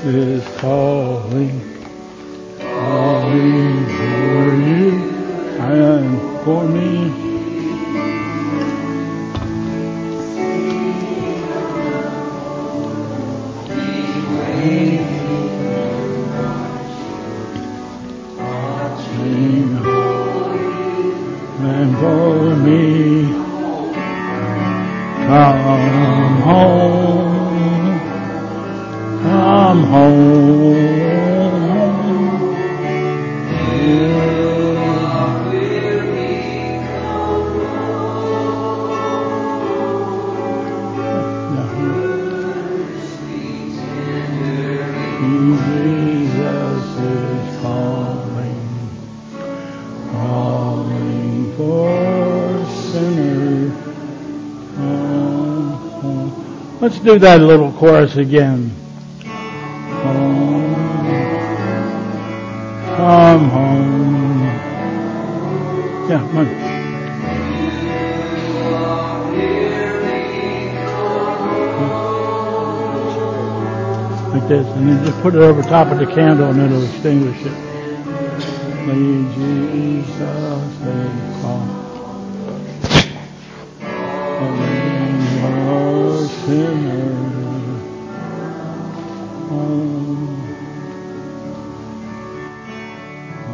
is calling, calling for you and for me. And for me, come home, come home. Jesus is calling, calling for sinners. Let's do that little chorus again. Home, come home. Yeah, come on. Like this, and then just put it over top of the candle and it'll extinguish it. Jesus is calling.